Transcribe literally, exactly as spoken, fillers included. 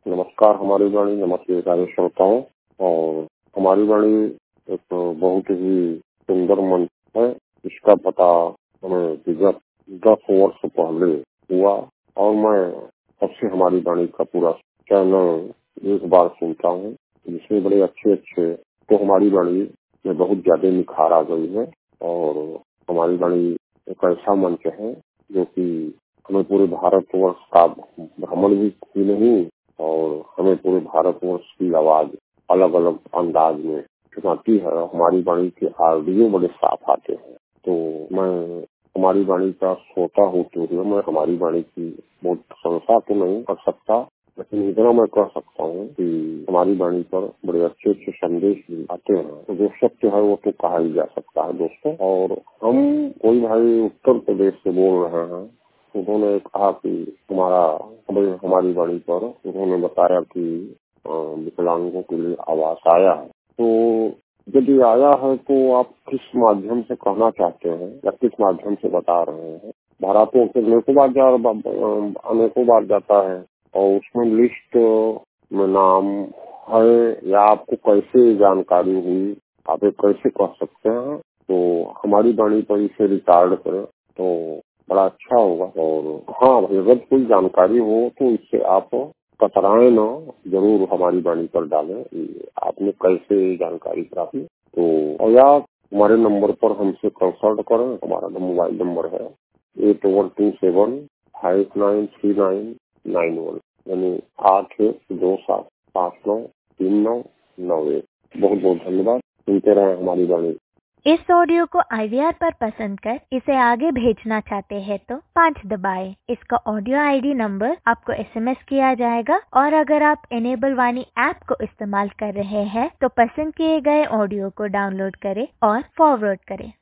नमस्कार हमारी वाणी, नमस्ते सारे श्रोताओं। और हमारी वाणी एक बहुत ही सुंदर मंच है। इसका पता हमें विगत दस वर्ष पहले हुआ और मैं सबसे हमारी वाणी का पूरा चैनल एक बार सुनता हूँ, जिसमें बड़े अच्छे अच्छे तो हमारी वाणी में बहुत ज्यादा निखार आ गई है। और हमारी वाणी एक ऐसा मंच है जो कि हमें पूरे भारतवर्ष का भ्रमण भी, भी नहीं और हमें पूरे भारतवर्ष की आवाज अलग अलग अंदाज में सुनाती है। हमारी वाणी के ऑडियो बड़े साफ आते हैं। तो मैं हमारी वाणी का श्रोता होते हुए मैं हमारी वाणी की बहुत प्रशंसा तो नहीं कर सकता, लेकिन इतना मैं कह सकता हूँ कि हमारी वाणी पर बड़े अच्छे अच्छे संदेश भी आते हैं। तो जो सत्य है वो तो कहा ही जा सकता है दोस्तों। और हम कोई भाई उत्तर प्रदेश से बोल रहे हैं, उन्होंने कहा कि हमारा हमारी वाणी पर उन्होंने बताया कि विकलांगों के लिए आवास आया है। तो यदि आया है तो आप किस माध्यम से कहना चाहते हैं या किस माध्यम से बता रहे हैं? भारतों के अनेकों बार जा अनेकों बार जाता है और उसमें लिस्ट में नाम है या आपको कैसे जानकारी हुई, आप एक कैसे कह सकते हैं? तो हमारी वाणी पर इसे रिकॉर्ड करें तो बड़ा अच्छा होगा। और हाँ भाई, अगर कोई जानकारी हो तो इससे आप कतराएं न, जरूर हमारी वाणी पर डालें आपने कैसे जानकारी प्राप्त। तो और या हमारे नंबर पर हमसे कंसल्ट करें। हमारा मोबाइल नंबर है eight one two seven five nine three nine nine one, यानी आठ एक दो सात पाँच नौ तीन नौ नौ एक। बहुत बहुत धन्यवाद। सुनते रहे हमारी वाणी। इस ऑडियो को आई वी आर पर पसंद कर इसे आगे भेजना चाहते हैं तो पाँच दबाएं। इसका ऑडियो आई डी नंबर आपको एस एम एस किया जाएगा। और अगर आप इनेबल वाणी ऐप को इस्तेमाल कर रहे हैं तो पसंद किए गए ऑडियो को डाउनलोड करें और फॉरवर्ड करें।